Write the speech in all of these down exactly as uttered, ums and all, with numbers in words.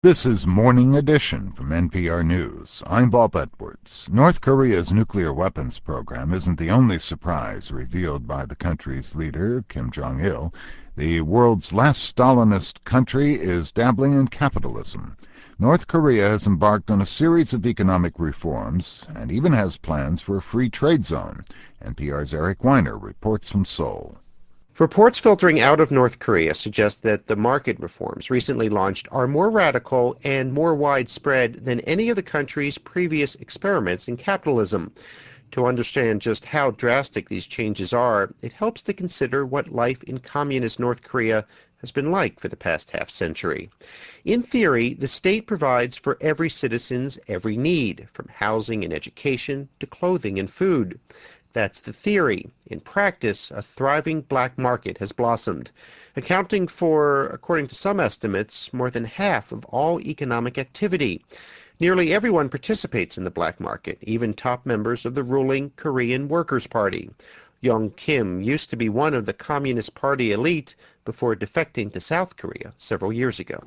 This is Morning Edition from N P R News. I'm Bob Edwards. North Korea's nuclear weapons program isn't the only surprise revealed by the country's leader, Kim Jong-il. The world's last Stalinist country is dabbling in capitalism. North Korea has embarked on a series of economic reforms and even has plans for a free trade zone. N P R's Eric Weiner reports from Seoul. Reports filtering out of North Korea suggest that the market reforms recently launched are more radical and more widespread than any of the country's previous experiments in capitalism. To understand just how drastic these changes are, it helps to consider what life in communist North Korea has been like for the past half century. In theory, the state provides for every citizen's every need, from housing and education to clothing and food. That's the theory. In practice, a thriving black market has blossomed, accounting for, according to some estimates, more than half of all economic activity. Nearly everyone participates in the black market, even top members of the ruling Korean Workers' Party. Young Kim used to be one of the Communist Party elite before defecting to South Korea several years ago.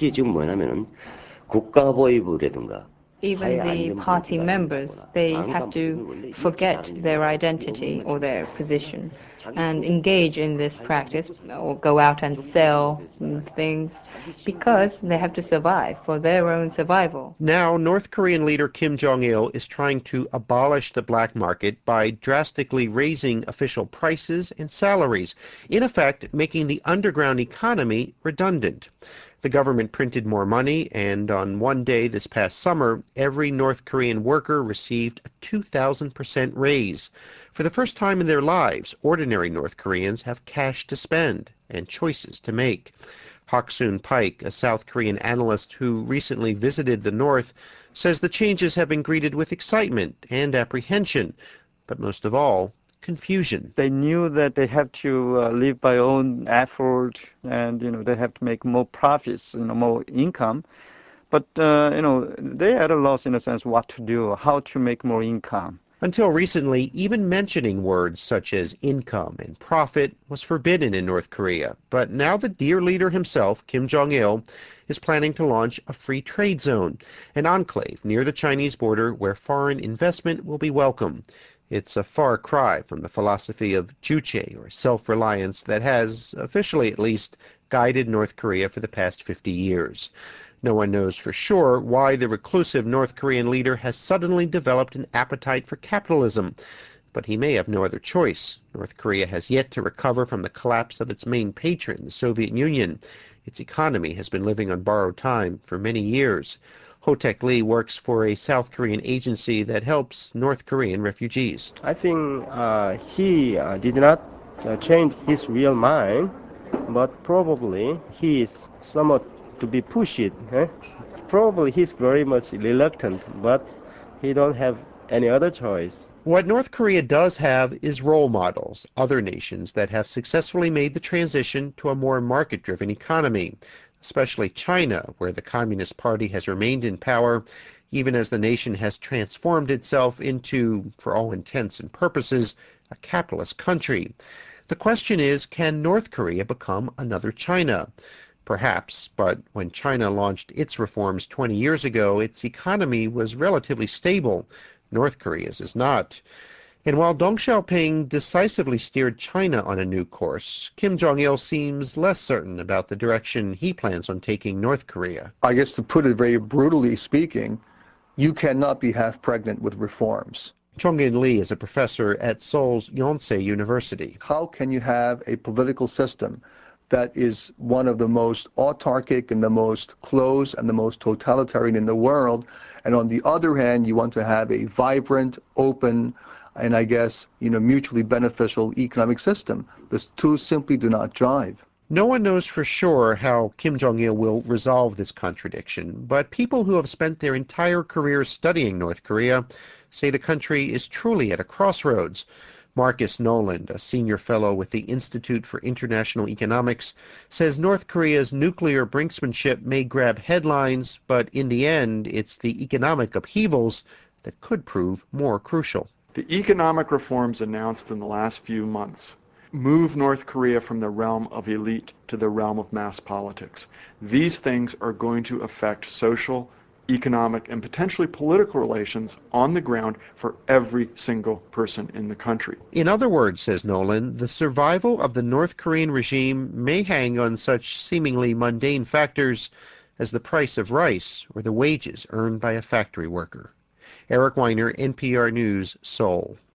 Even the party members, they have to forget their identity or their position and engage in this practice or go out and sell things because they have to survive, for their own survival. Now, North Korean leader Kim Jong-il is trying to abolish the black market by drastically raising official prices and salaries, in effect making the underground economy redundant. The government printed more money, and on one day this past summer, every North Korean worker received a two thousand percent raise. For the first time in their lives, ordinary North Koreans have cash to spend and choices to make. Hak-soon Paik, a South Korean analyst who recently visited the North, says the changes have been greeted with excitement and apprehension, but most of all, confusion. They knew that they have to uh, live by own effort, and you know they have to make more profits, you know, more income. But uh, you know they are at a loss in a sense what to do, how to make more income. Until recently, even mentioning words such as income and profit was forbidden in North Korea. But now the dear leader himself, Kim Jong-il, is planning to launch a free trade zone, an enclave near the Chinese border where foreign investment will be welcome. It's a far cry from the philosophy of juche, or self-reliance, that has, officially at least, guided North Korea for the past fifty years. No one knows for sure why the reclusive North Korean leader has suddenly developed an appetite for capitalism, but he may have no other choice. North Korea has yet to recover from the collapse of its main patron, the Soviet Union. Its economy has been living on borrowed time for many years. Ho-Taek Lee works for a South Korean agency that helps North Korean refugees. I think uh, he uh, did not uh, change his real mind, but probably he is somewhat to be pushed. Eh? Probably he's very much reluctant, but he don't have any other choice. What North Korea does have is role models, other nations that have successfully made the transition to a more market-driven economy, especially China, where the Communist Party has remained in power, even as the nation has transformed itself into, for all intents and purposes, a capitalist country. The question is, can North Korea become another China? Perhaps, but when China launched its reforms twenty years ago, its economy was relatively stable. North Korea's is not. And while Deng Xiaoping decisively steered China on a new course, Kim Jong-il seems less certain about the direction he plans on taking North Korea. I guess to put it very brutally speaking, you cannot be half pregnant with reforms. Chong-in Lee is a professor at Seoul's Yonsei University. How can you have a political system that is one of the most autarkic and the most closed and the most totalitarian in the world, and on the other hand, you want to have a vibrant, open, and I guess, you know, mutually beneficial economic system? The two simply do not jive. No one knows for sure how Kim Jong-il will resolve this contradiction, but people who have spent their entire careers studying North Korea say the country is truly at a crossroads. Marcus Noland, a senior fellow with the Institute for International Economics, says North Korea's nuclear brinksmanship may grab headlines, but in the end, it's the economic upheavals that could prove more crucial. The economic reforms announced in the last few months move North Korea from the realm of elite to the realm of mass politics. These things are going to affect social, economic, and potentially political relations on the ground for every single person in the country. In other words, says Nolan, the survival of the North Korean regime may hang on such seemingly mundane factors as the price of rice or the wages earned by a factory worker. Eric Weiner, N P R News, Seoul.